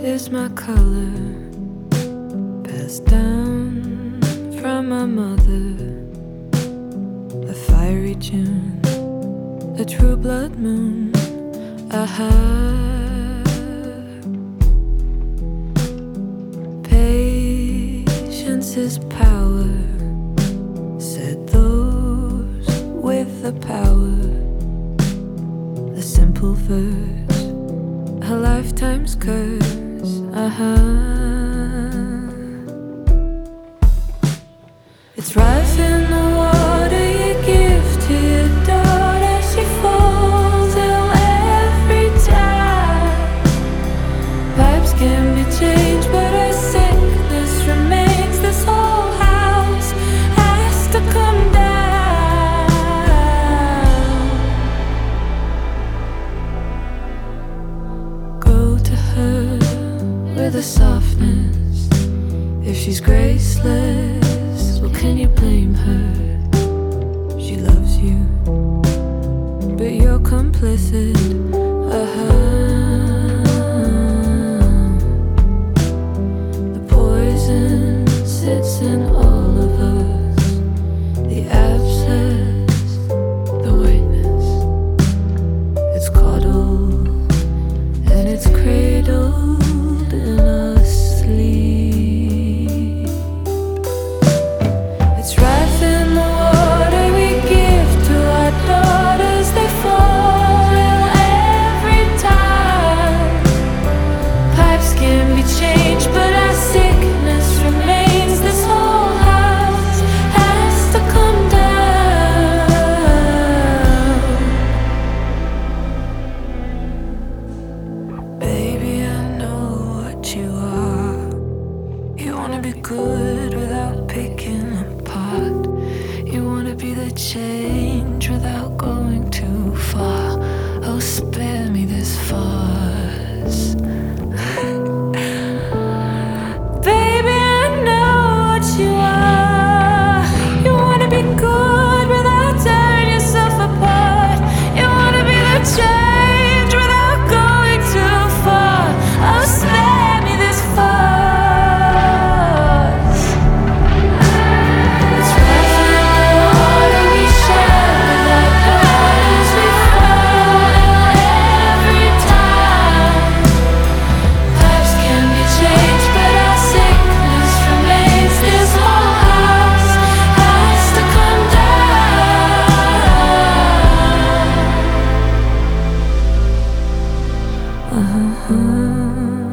is my color, passed down from my mother. A fiery June, a true blood moon. Patience is power, said those with the power. The simple verse, a lifetime's curse. It's rife in the water you give to your daughter. She falls ill every time. Pipes can be changed, but her sickness remains. This whole house has to come down. Go to her with a softness. If she's graceless, well, can you blame her? She loves you, but you're complicit. The poison sits in all of us. The abscess, the whiteness. It's coddled and it's cradled in our sleep. It's rife in the water we give to our daughters. They fall ill every time. Pipes can be changed, but our sickness remains. This whole house has to come down. Baby, I know what you are. You wanna be good without picking apart. You wanna be the change without going too far. Oh, spare me this farce. Baby, I know what you are. You wanna be good without tearing yourself apart. You wanna be the change without going too far. Oh, spare me this farce. It's rife in the water we share with our daughters. We fall every time. Pipes can be changed, but our sickness remains. This whole house has to come down.